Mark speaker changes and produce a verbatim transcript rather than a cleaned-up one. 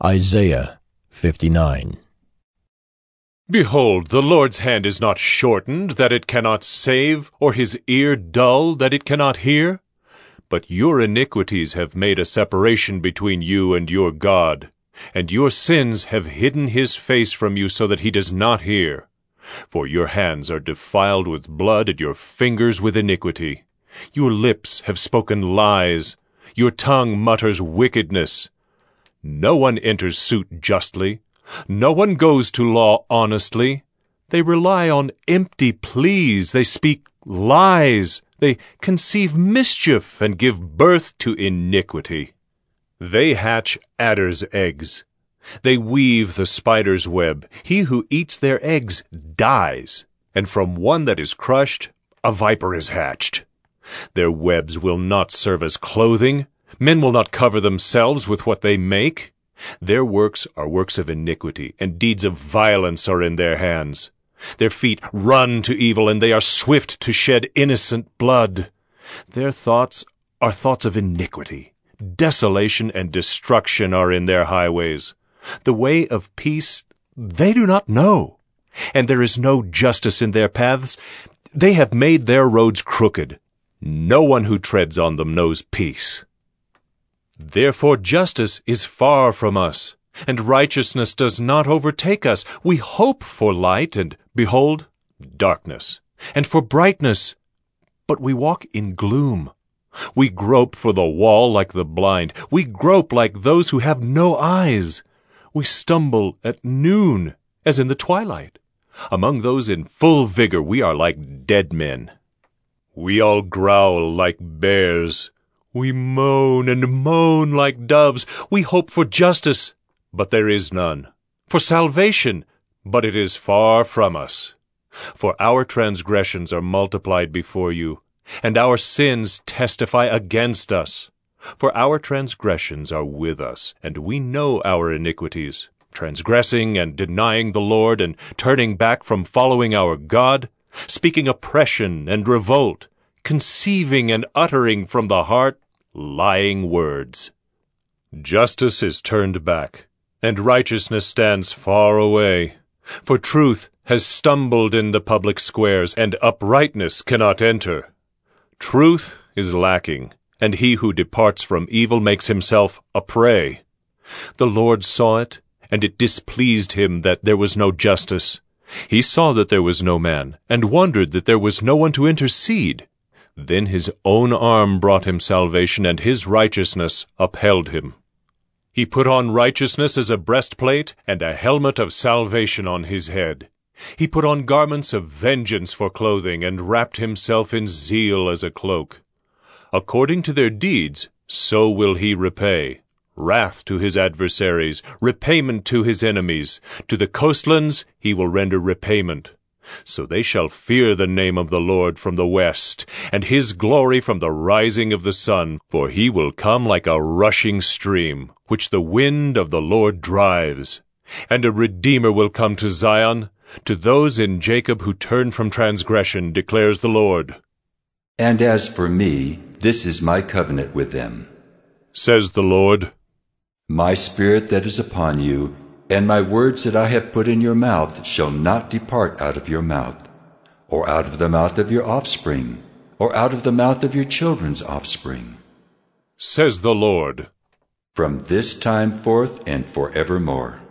Speaker 1: Isaiah fifty-nine.
Speaker 2: Behold, the Lord's hand is not shortened, that it cannot save, or his ear dull, that it cannot hear. But your iniquities have made a separation between you and your God, and your sins have hidden his face from you so that he does not hear. For your hands are defiled with blood, and your fingers with iniquity. Your lips have spoken lies, your tongue mutters wickedness. No one enters suit justly, no one goes to law honestly. They rely on empty pleas, they speak lies, they conceive mischief and give birth to iniquity. They hatch adders' eggs, they weave the spider's web. He who eats their eggs dies, and from one that is crushed a viper is hatched. Their webs will not serve as clothing. Men will not cover themselves with what they make. Their works are works of iniquity, and deeds of violence are in their hands. Their feet run to evil, and they are swift to shed innocent blood. Their thoughts are thoughts of iniquity. Desolation and destruction are in their highways. The way of peace they do not know, and there is no justice in their paths. They have made their roads crooked. No one who treads on them knows peace. Therefore justice is far from us, and righteousness does not overtake us. We hope for light, and behold, darkness, and for brightness, but we walk in gloom. We grope for the wall like the blind. We grope like those who have no eyes. We stumble at noon, as in the twilight. Among those in full vigor we are like dead men. We all growl like bears. We moan and moan like doves. We hope for justice, but there is none. For salvation, but it is far from us. For our transgressions are multiplied before you, and our sins testify against us. For our transgressions are with us, and we know our iniquities, transgressing and denying the Lord, and turning back from following our God, speaking oppression and revolt, conceiving and uttering from the heart lying words. Justice is turned back, and righteousness stands far away. For truth has stumbled in the public squares, and uprightness cannot enter. Truth is lacking, and he who departs from evil makes himself a prey. The Lord saw it, and it displeased him that there was no justice. He saw that there was no man, and wondered that there was no one to intercede. Then his own arm brought him salvation, and his righteousness upheld him. He put on righteousness as a breastplate, and a helmet of salvation on his head. He put on garments of vengeance for clothing, and wrapped himself in zeal as a cloak. According to their deeds, so will he repay. Wrath to his adversaries, repayment to his enemies. To the coastlands he will render repayment. So they shall fear the name of the Lord from the west, and his glory from the rising of the sun. For he will come like a rushing stream, which the wind of the Lord drives. And a Redeemer will come to Zion, to those in Jacob who turn from transgression, declares the Lord.
Speaker 3: And as for me, this is my covenant with them,
Speaker 2: says the Lord.
Speaker 3: My spirit that is upon you, and my words that I have put in your mouth shall not depart out of your mouth, or out of the mouth of your offspring, or out of the mouth of your children's offspring,
Speaker 2: says the Lord,
Speaker 3: from this time forth and forevermore.